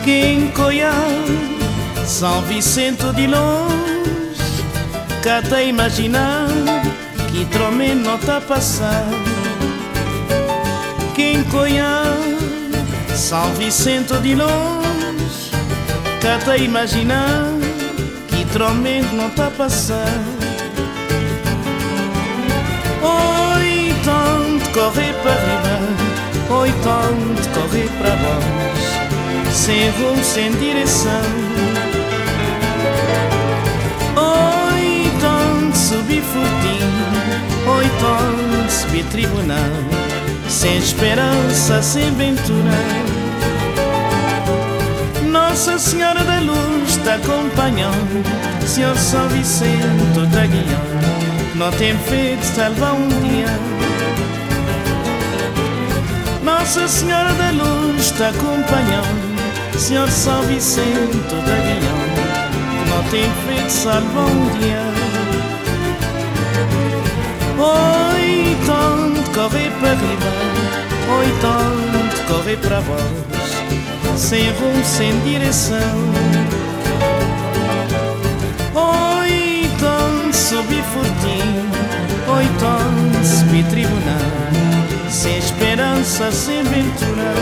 Quem Coiá, São Vicente de longe, cá tá imaginar que trome não tá passar. Quem Coiá, São Vicente de longe, cá tá imaginar que trome não tá passar. Oi, tanto correr para riba, oi, tanto correr para baixo, sem rumo, sem direção. Oi, tanto subir fortinho, oi, tanto subir tribunal, sem esperança, sem ventura. Nossa Senhora da Luz está acompanhando, Senhor São Vicente está guiando, não tem fé de salvar um dia. Nossa Senhora da Luz está acompanhando, Senhor São Vicente está guiando, não tem fé de salvar um dia. Oi, tanto correr para riba, oi, tanto correr para baixo, sem rumo, sem direção. Oi, tanto subir fortinho, oi, tanto subir tribunal, sem esperança, sem ventura.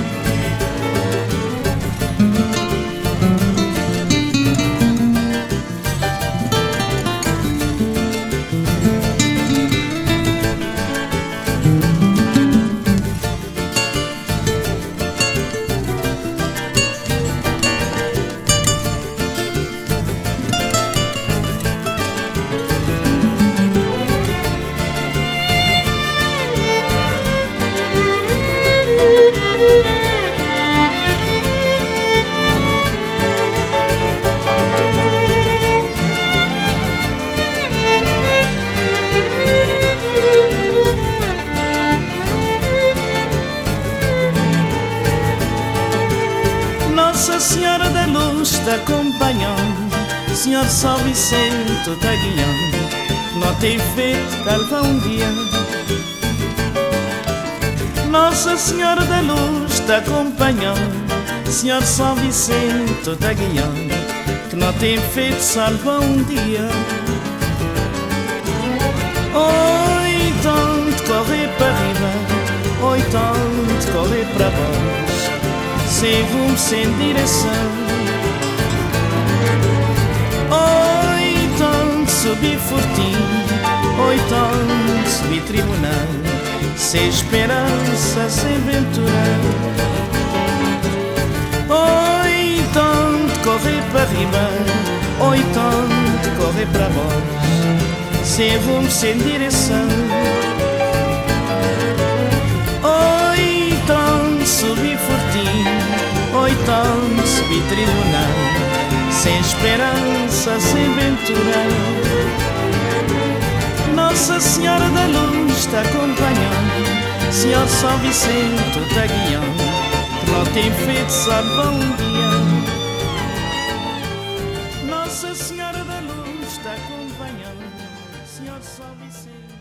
Nossa Senhora da Luz está acompanhando, Senhor São Vicente está guiando, não tem feito calva um dia. Nossa Senhora da Luz está acompanhando, Senhor São Vicente está guiando, que não tem feito salva um dia. Oi, tanto correr para riba, oi, tanto correr para baixo, sem rumo, sem direção. Oi, tanto subir fortinho, oi, tanto subir tribunal, sem esperança, sem ventura. Oi, tanto correr para riba, oi, tanto correr para baixo, sem rumo, sem direção. Oi, tanto subir fortinho, oi, tanto subir tribunal, sem esperança, sem ventura. Nossa Senhora da Luz está acompanhando, Senhor São Vicente está guiando, não tem feito salvar um dia. Nossa Senhora da Luz está acompanhando, Senhor São Vicente.